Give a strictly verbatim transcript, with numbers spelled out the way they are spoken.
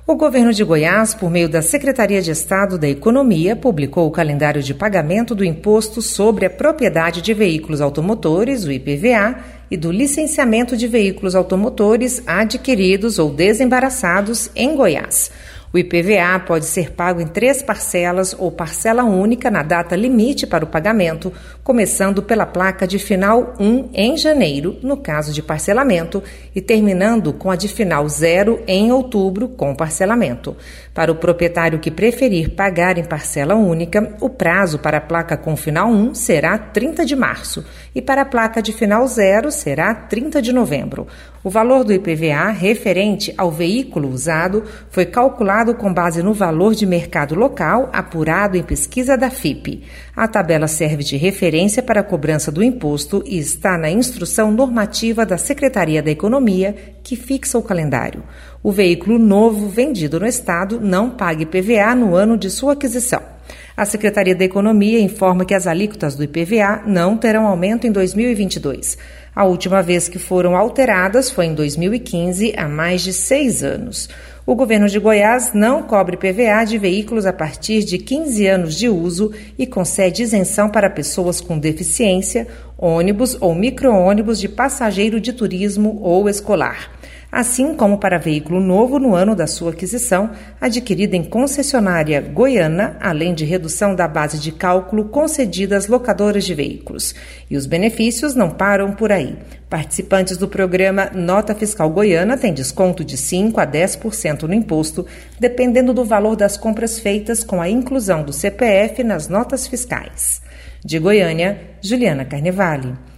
O governo de Goiás, por meio da Secretaria de Estado da Economia, publicou o calendário de pagamento do Imposto sobre a Propriedade de Veículos Automotores, o I P V A, e do licenciamento de veículos automotores adquiridos ou desembaraçados em Goiás. O I P V A pode ser pago em três parcelas ou parcela única na data limite para o pagamento, começando pela placa de final um em janeiro, no caso de parcelamento, e terminando com a de final zero em outubro, com parcelamento. Para o proprietário que preferir pagar em parcela única, o prazo para a placa com final um será trinta de março e para a placa de final zero será trinta de novembro. O valor do I P V A referente ao veículo usado foi calculado com base no valor de mercado local apurado em pesquisa da F I P. A tabela serve de referência para a cobrança do imposto e está na instrução normativa da Secretaria da Economia, que fixa o calendário. O veículo novo vendido no estado não paga I P V A no ano de sua aquisição. A Secretaria da Economia informa que as alíquotas do I P V A não terão aumento em dois mil e vinte e dois. A última vez que foram alteradas foi em dois mil e quinze, há mais de seis anos. O governo de Goiás não cobre I P V A de veículos a partir de quinze anos de uso e concede isenção para pessoas com deficiência, ônibus ou micro-ônibus de passageiro de turismo ou escolar, assim como para veículo novo no ano da sua aquisição, adquirido em concessionária goiana, além de redução da base de cálculo concedida às locadoras de veículos. E os benefícios não param por aí. Participantes do programa Nota Fiscal Goiana têm desconto de cinco a dez por cento no imposto, dependendo do valor das compras feitas com a inclusão do C P F nas notas fiscais. De Goiânia, Juliana Carnevale.